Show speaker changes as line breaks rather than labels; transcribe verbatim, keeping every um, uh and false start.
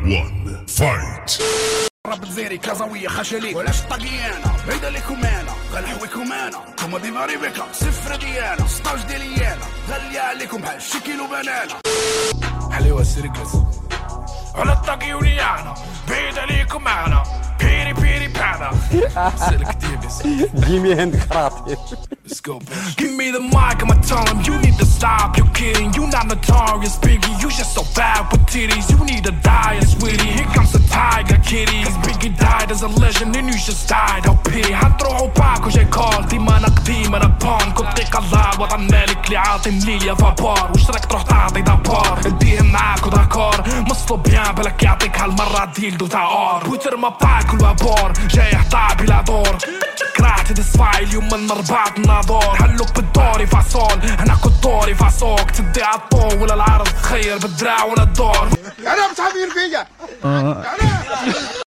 one fight.
رب تزيري كازاوية خشلي ولاش طاقيانا بعيدة ليكم انا غنحويكم انا كوما ديفاري بكا صفر ديانا ستاج ديالي انا غالية عليكم بحال شي كيلو بنانا حليوة سيركس على الطاقيوني انا بعيدة ليكم انا بيري بيري بانا سلك ديبس
جيمي هند كراتي.
Let's go, bitch. Give me the mic, I'ma tell him you need to stop. You're kidding, you not notorious, Biggie. You just so bad with titties. You need to die, it's witty. Here comes the tiger, kitty. Cause Biggie died as a legend, and you just died. Oh, pity. هنروحوا باكو جاي كول ديما انا قديم انا بون. كنت قلال وطن مالك اللي عاطي مليا فابور. وش راك تروح تعطي دابور اديهم معاك وداكور. مصلو بيان بالك يعطيك هالمرة ديلدو تاع اور. بوتر ما باك والوابور جاي يحطع بلا دور. كرهت دسفاي اليوم من ربعت الناظور. حلوك بالدوري فاصول انا كنت دوري فاسوق. تدي عالطول ولا العرض تخير بالدراع ولا الدور.
انا مش عارفين فيا